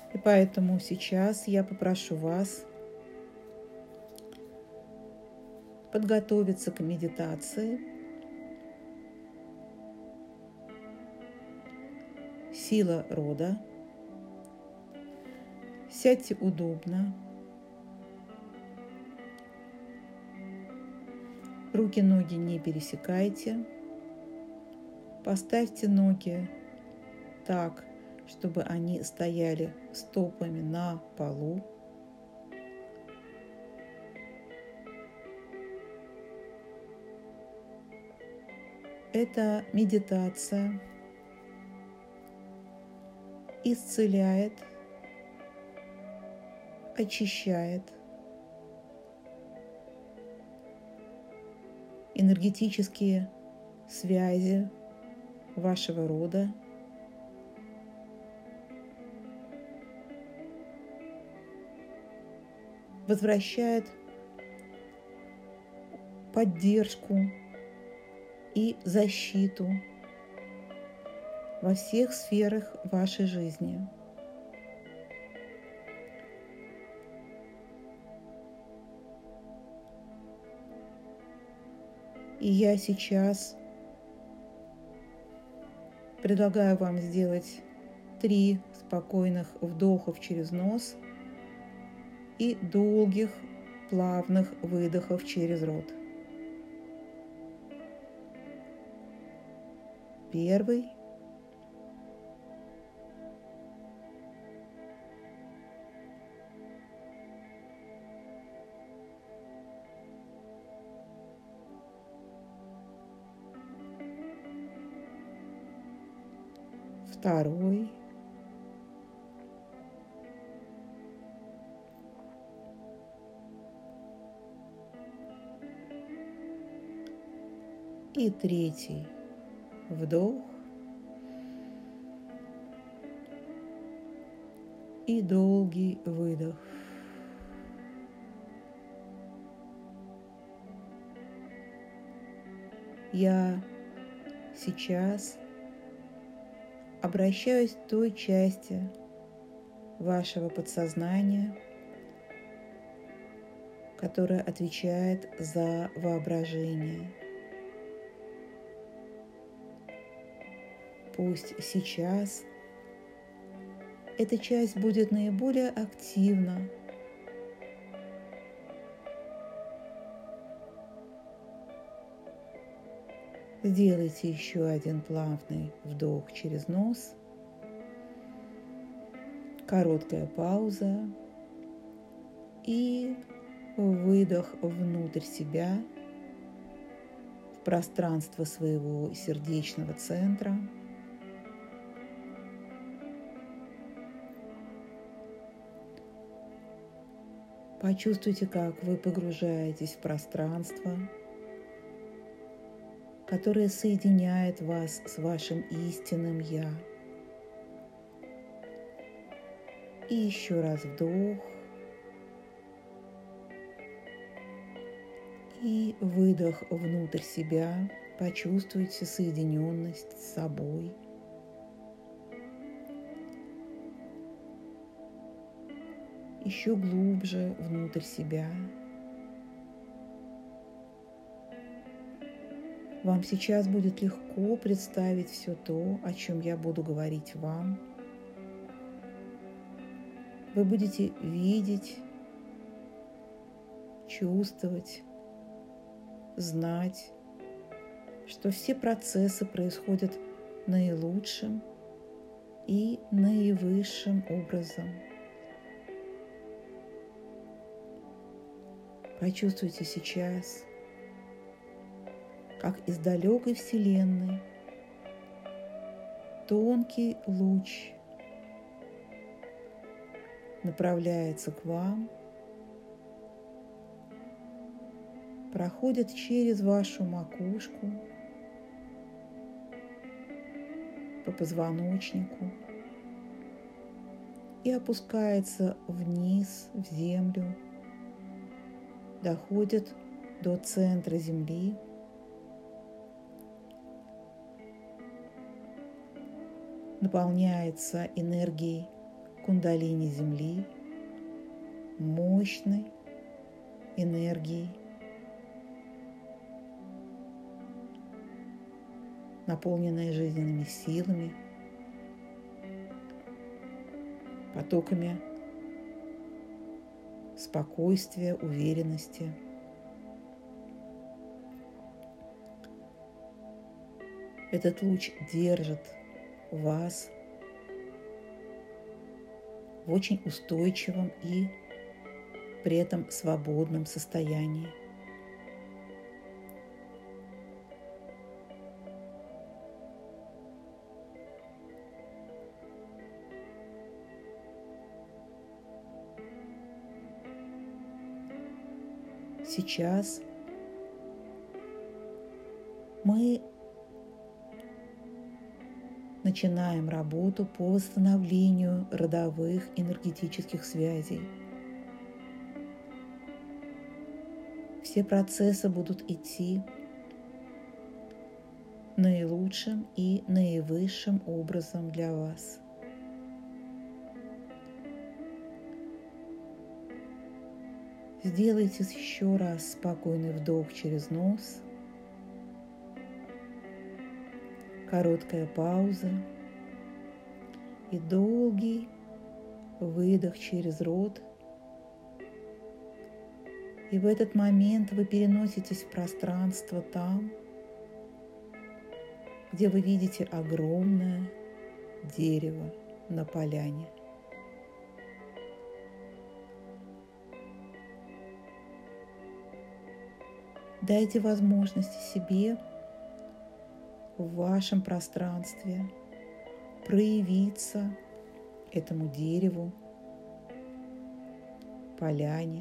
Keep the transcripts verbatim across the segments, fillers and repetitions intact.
И поэтому сейчас я попрошу вас подготовиться к медитации. Сила рода. Сядьте удобно. Руки-ноги не пересекайте. Поставьте ноги так, чтобы они стояли стопами на полу. Эта медитация исцеляет, очищает энергетические связи вашего рода, возвращает поддержку и защиту во всех сферах вашей жизни. И я сейчас предлагаю вам сделать три спокойных вдохов через нос и долгих плавных выдохов через рот. Первый. Второй. И третий вдох и долгий выдох. Я сейчас обращаюсь к той части вашего подсознания, которая отвечает за воображение. Пусть сейчас эта часть будет наиболее активна. Сделайте еще один плавный вдох через нос. Короткая пауза. И выдох внутрь себя, в пространство своего сердечного центра. Почувствуйте, как вы погружаетесь в пространство, которое соединяет вас с вашим истинным «Я». И еще раз вдох и выдох внутрь себя. Почувствуйте соединенность с собой. Еще глубже внутрь себя. Вам сейчас будет легко представить все то, о чем я буду говорить вам. Вы будете видеть, чувствовать, знать, что все процессы происходят наилучшим и наивысшим образом. Почувствуйте сейчас, как из далекой Вселенной тонкий луч направляется к вам, проходит через вашу макушку, по позвоночнику и опускается вниз в землю, доходит до центра Земли, наполняется энергией кундалини Земли, мощной энергией, наполненной жизненными силами, потоками спокойствия, уверенности. Этот луч держит вас в очень устойчивом и при этом свободном состоянии. Сейчас мы начинаем работу по восстановлению родовых энергетических связей. Все процессы будут идти наилучшим и наивысшим образом для вас. Сделайте еще раз спокойный вдох через нос, короткая пауза и долгий выдох через рот. И в этот момент вы переноситесь в пространство там, где вы видите огромное дерево на поляне. Дайте возможности себе в вашем пространстве проявиться этому дереву, поляне.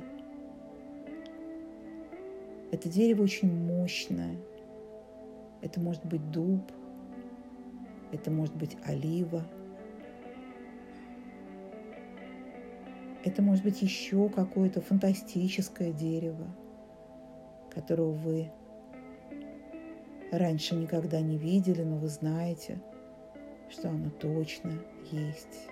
Это дерево очень мощное. Это может быть дуб, это может быть олива, это может быть еще какое-то фантастическое дерево, которого вы раньше никогда не видели, но вы знаете, что оно точно есть.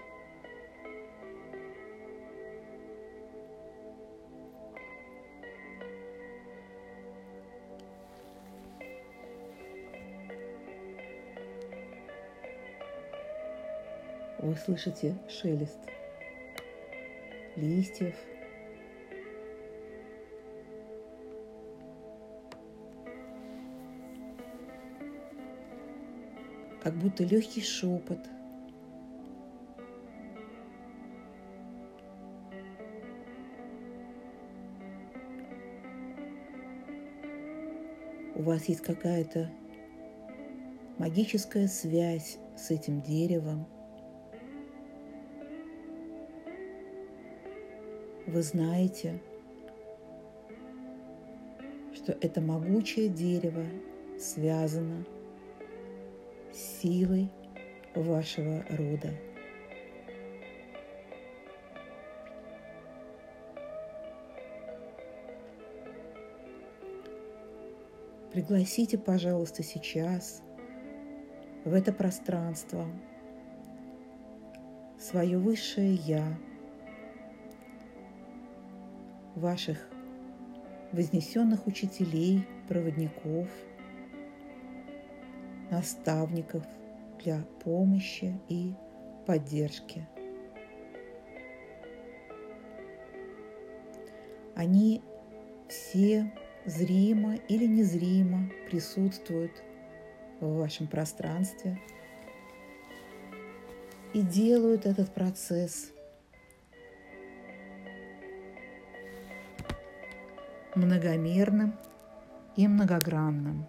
Вы слышите шелест листьев, как будто легкий шепот. У вас есть какая-то магическая связь с этим деревом. Вы знаете, что это могучее дерево связано с силой вашего рода. Пригласите, пожалуйста, сейчас в это пространство свое высшее Я, ваших вознесенных учителей, проводников, наставников для помощи и поддержки. Они все зримо или незримо присутствуют в вашем пространстве и делают этот процесс многомерным и многогранным,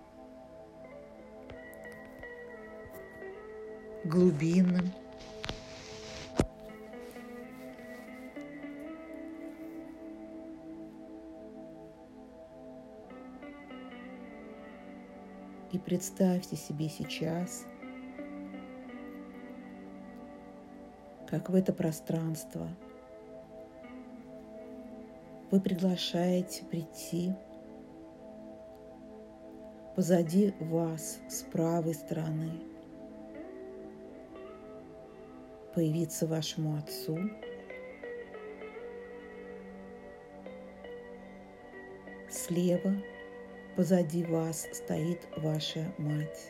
глубинным и представьте себе сейчас, как в это пространство вы приглашаете прийти позади вас с правой стороны появиться вашему отцу. Слева позади вас стоит ваша мать.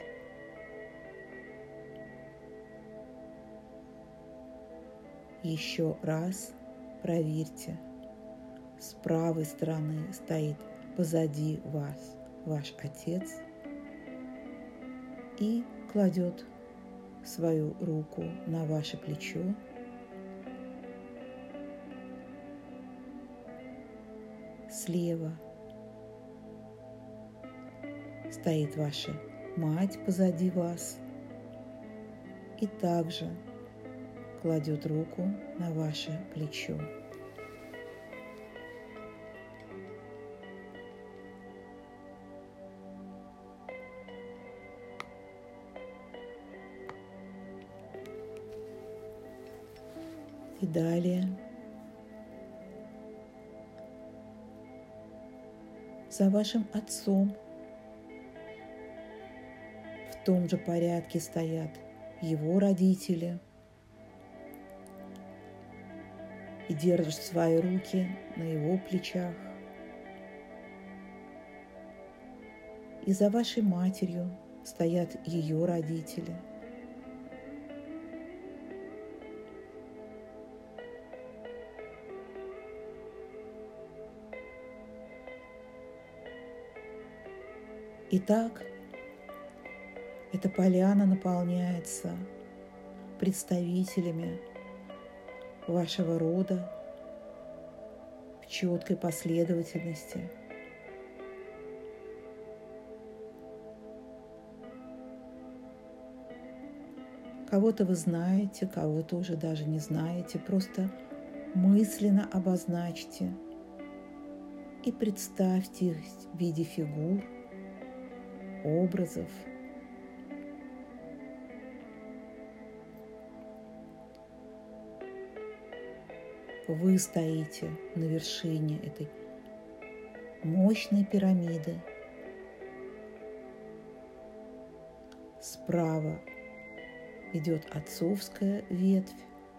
Еще раз проверьте. С правой стороны стоит позади вас ваш отец и кладет свою руку на ваше плечо. Слева стоит ваша мать позади вас и также кладет руку на ваше плечо. И далее за вашим отцом в том же порядке стоят его родители и держат свои руки на его плечах. И за вашей матерью стоят ее родители. Итак, эта поляна наполняется представителями вашего рода в четкой последовательности. Кого-то вы знаете, кого-то уже даже не знаете. Просто мысленно обозначьте и представьте их в виде фигур, образов. Вы стоите на вершине этой мощной пирамиды. Справа идет отцовская ветвь,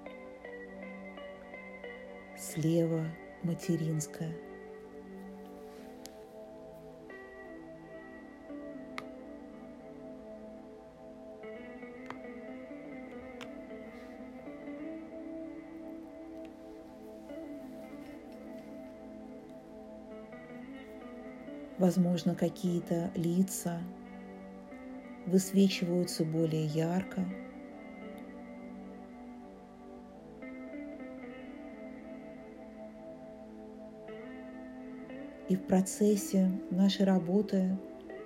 слева материнская. Возможно, какие-то лица высвечиваются более ярко. И в процессе нашей работы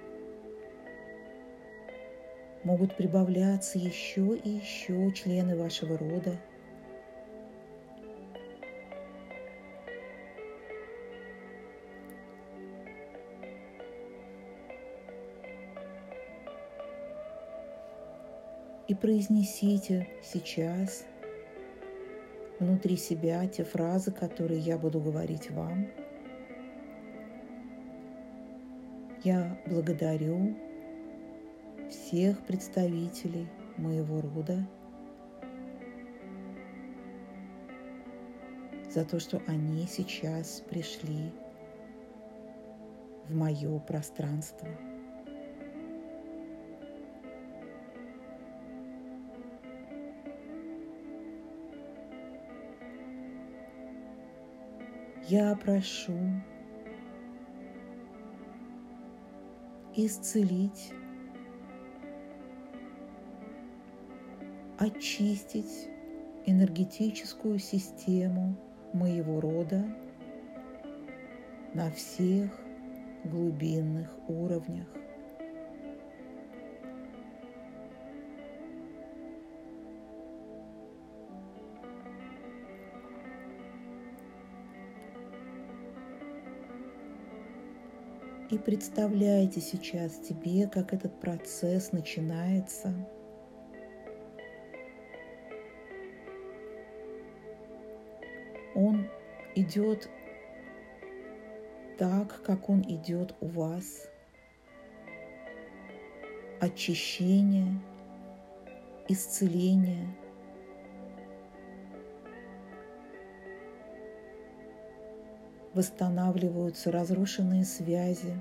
могут прибавляться еще и еще члены вашего рода. И произнесите сейчас внутри себя те фразы, которые я буду говорить вам. Я благодарю всех представителей моего рода за то, что они сейчас пришли в мое пространство. Я прошу исцелить, очистить энергетическую систему моего рода на всех глубинных уровнях. И представляйте сейчас себе, как этот процесс начинается. Он идет так, как он идет у вас. Очищение, исцеление, восстанавливаются разрушенные связи.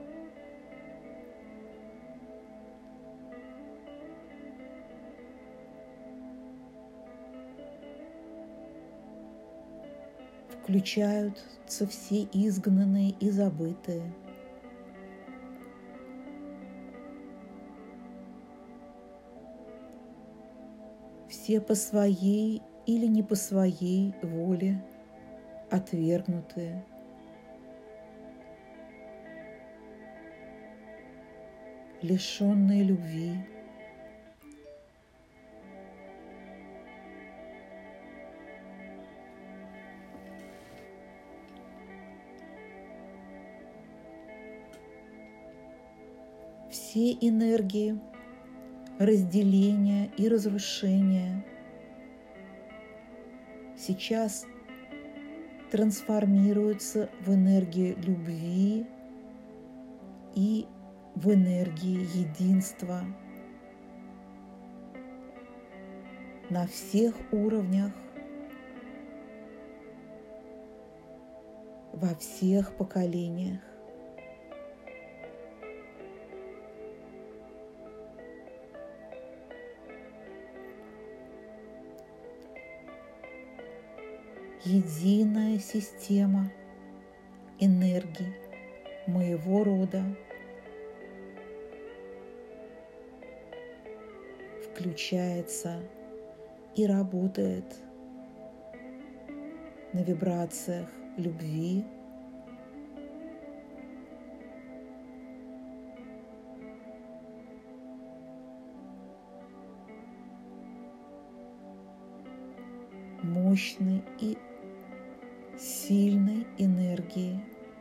Включаются все изгнанные и забытые. Все по своей или не по своей воле отвергнутые. Лишенные любви. Все энергии разделения и разрушения сейчас трансформируются в энергии любви и в энергии единства на всех уровнях, во всех поколениях. Единая система энергий моего рода включается и работает на вибрациях любви, мощной и сильной энергии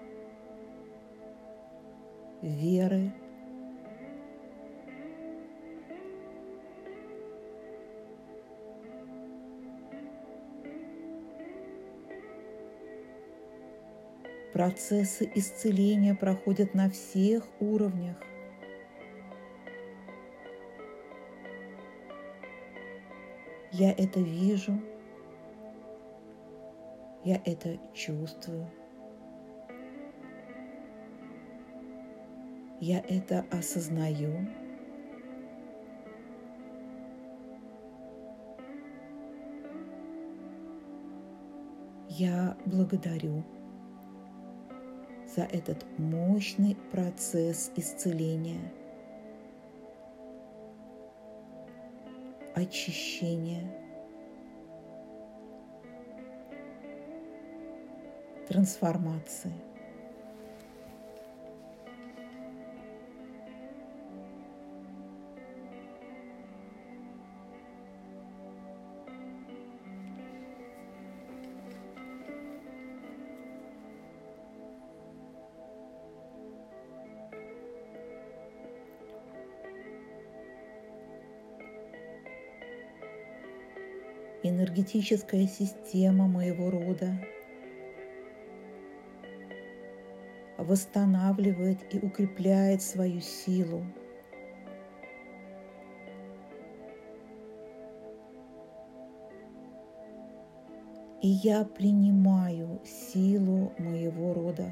веры, процессы исцеления проходят на всех уровнях. Я это вижу. Я это чувствую. Я это осознаю. Я благодарю за этот мощный процесс исцеления, очищения, трансформации. Энергетическая система моего рода восстанавливает и укрепляет свою силу. И я принимаю силу моего рода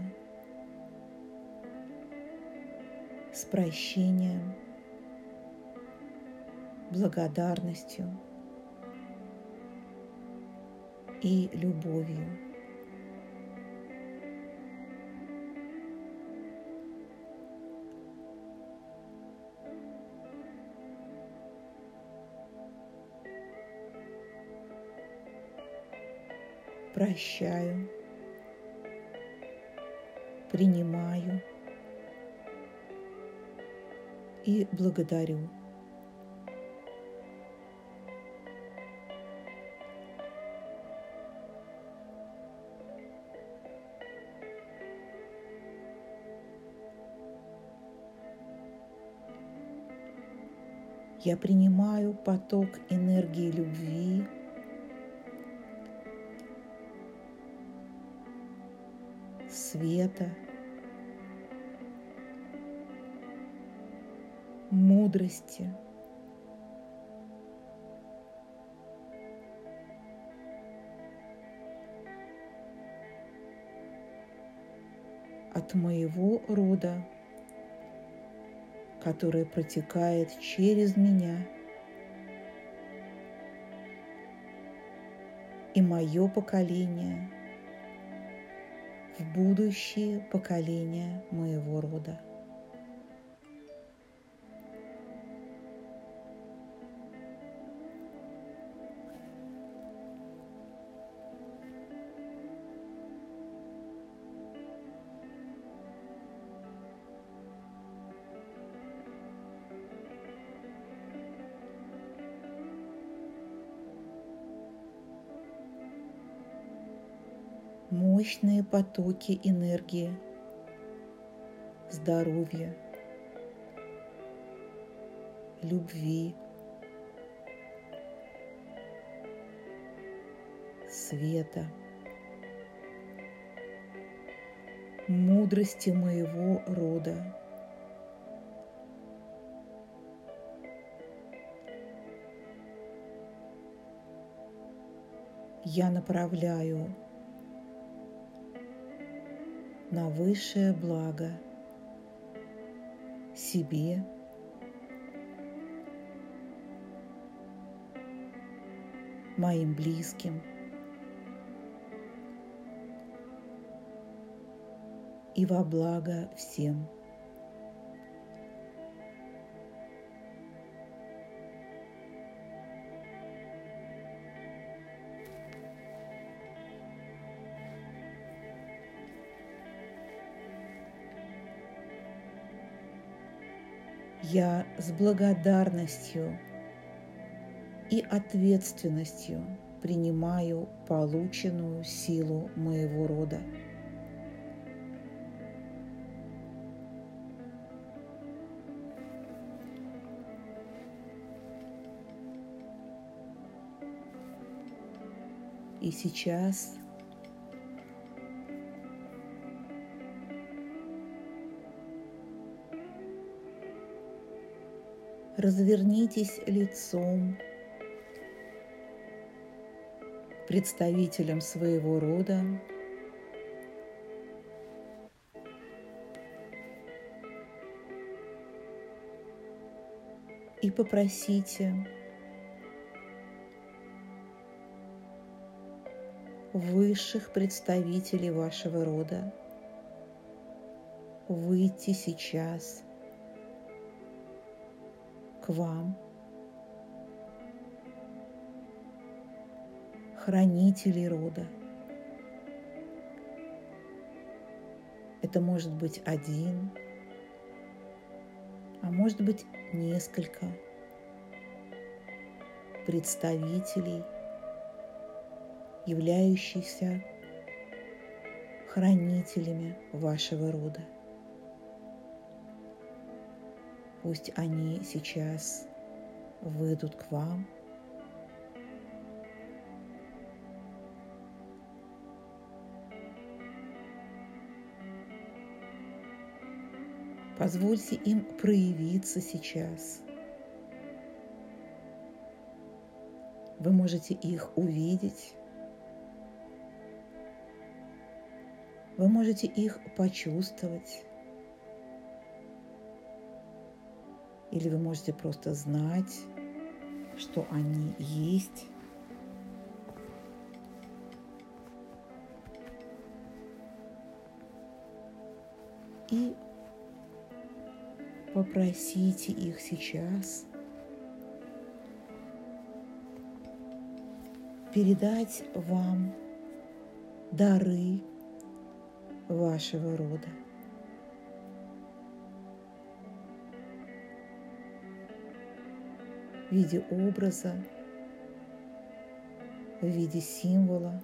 с прощением, благодарностью и любовью. Прощаю, принимаю и благодарю. Я принимаю поток энергии любви, света, мудрости, от моего рода, которое протекает через меня, и мое поколение в будущие поколения моего рода. Мощные потоки энергии, здоровья, любви, света, мудрости моего рода я направляю на высшее благо себе, моим близким и во благо всем. Я с благодарностью и ответственностью принимаю полученную силу моего рода. И сейчас развернитесь лицом к представителям своего рода и попросите высших представителей вашего рода выйти сейчас к вам, хранителей рода. Это может быть один, а может быть несколько представителей, являющихся хранителями вашего рода. Пусть они сейчас выйдут к вам. Позвольте им проявиться сейчас. Вы можете их увидеть. Вы можете их почувствовать. Или вы можете просто знать, что они есть. И попросите их сейчас передать вам дары вашего рода. В виде образа, в виде символа.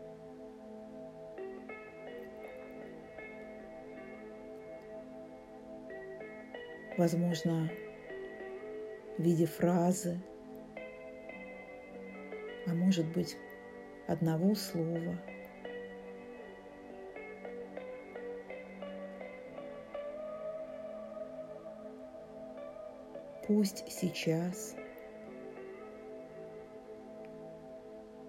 Возможно, в виде фразы, а может быть, одного слова. Пусть сейчас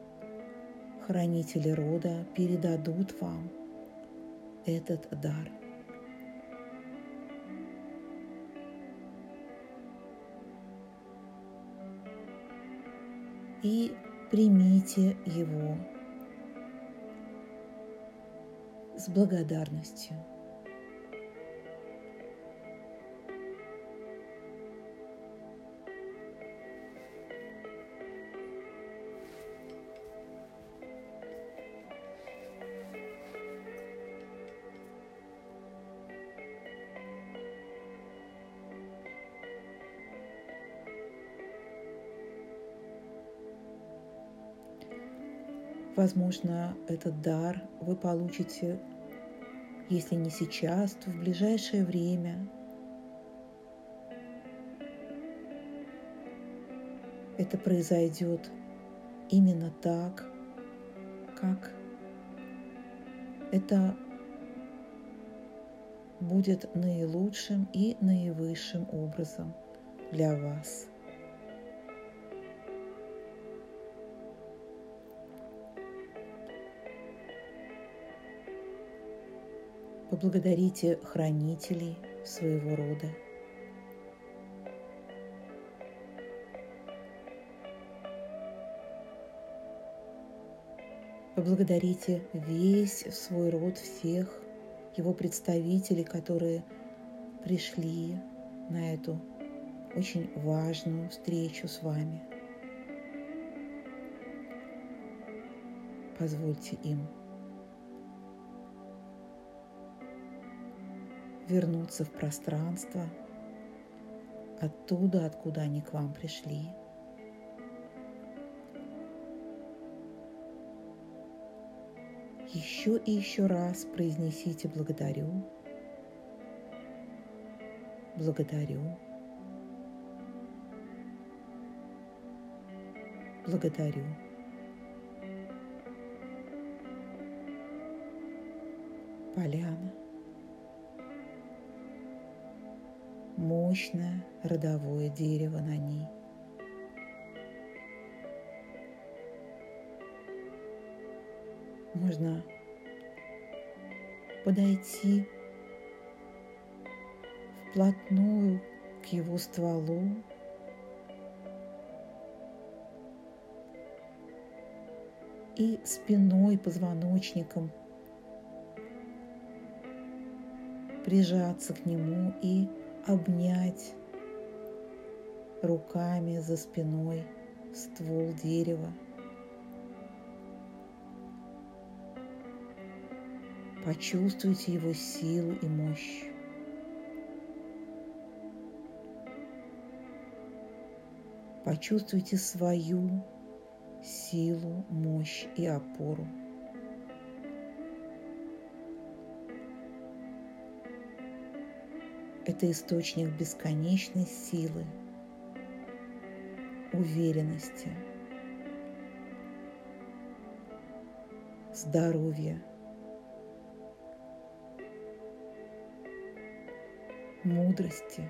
хранители рода передадут вам этот дар. и примите его с благодарностью. Возможно, этот дар вы получите, если не сейчас, то в ближайшее время. Это произойдет именно так, как это будет наилучшим и наивысшим образом для вас. Поблагодарите хранителей своего рода. Поблагодарите весь свой род, всех его представителей, которые пришли на эту очень важную встречу с вами. Позвольте им вернуться в пространство, оттуда, откуда они к вам пришли. Еще и еще раз произнесите «благодарю», «благодарю», «благодарю». Поляна. Мощное родовое дерево на ней. Можно подойти вплотную к его стволу и спиной, позвоночником прижаться к нему и обнять руками за спиной ствол дерева. Почувствуйте его силу и мощь. Почувствуйте свою силу, мощь и опору. Это источник бесконечной силы, уверенности, здоровья, мудрости.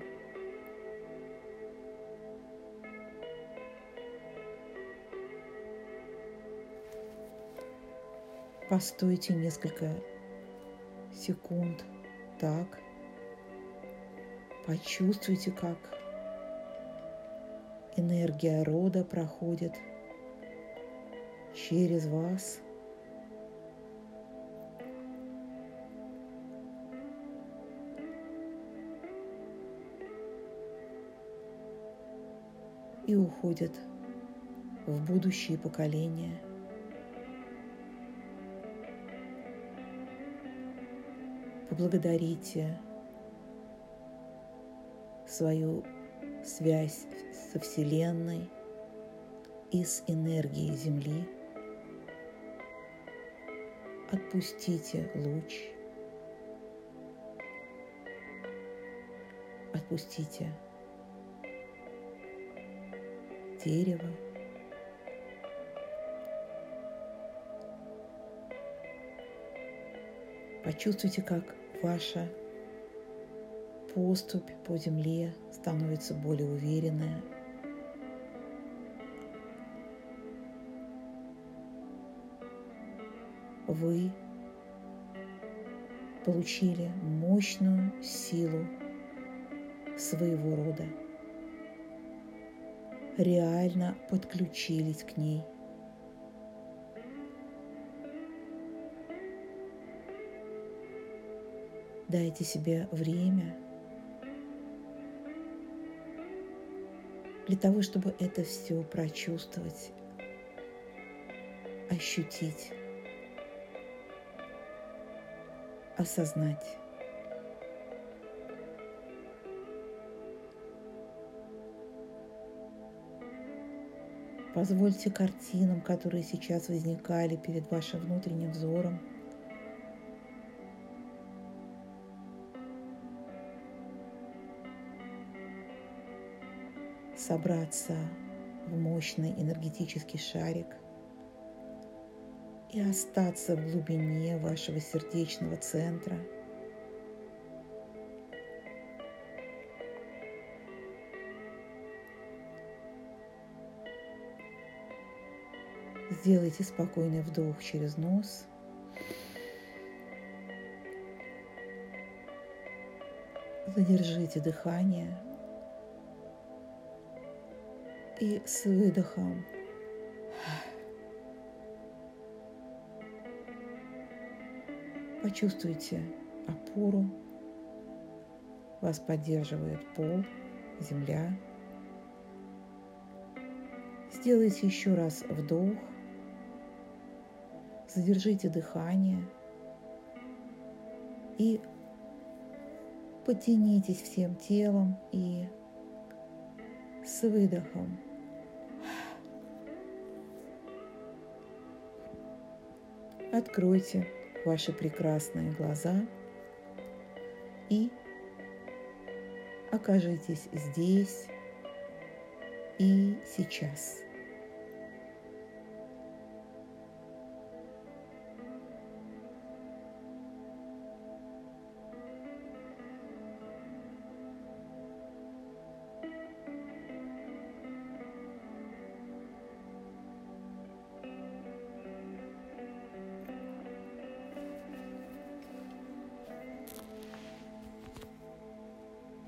Постойте несколько секунд так. Почувствуйте, как энергия рода проходит через вас. И уходит в будущие поколения. Поблагодарите свою связь со Вселенной и с энергией Земли. Отпустите луч. Отпустите дерево. Почувствуйте, как ваша поступь по земле становится более уверенная. Вы получили мощную силу своего рода. реально подключились к ней. Дайте себе время для того, чтобы это все прочувствовать, ощутить, осознать. Позвольте картинам, которые сейчас возникали перед вашим внутренним взором, собраться в мощный энергетический шарик и остаться в глубине вашего сердечного центра. Сделайте спокойный вдох через нос. Задержите дыхание. И с выдохом почувствуйте опору. Вас поддерживает пол, земля. Сделайте еще раз вдох. Задержите дыхание и потянитесь всем телом и с выдохом откройте ваши прекрасные глаза и окажитесь здесь и сейчас.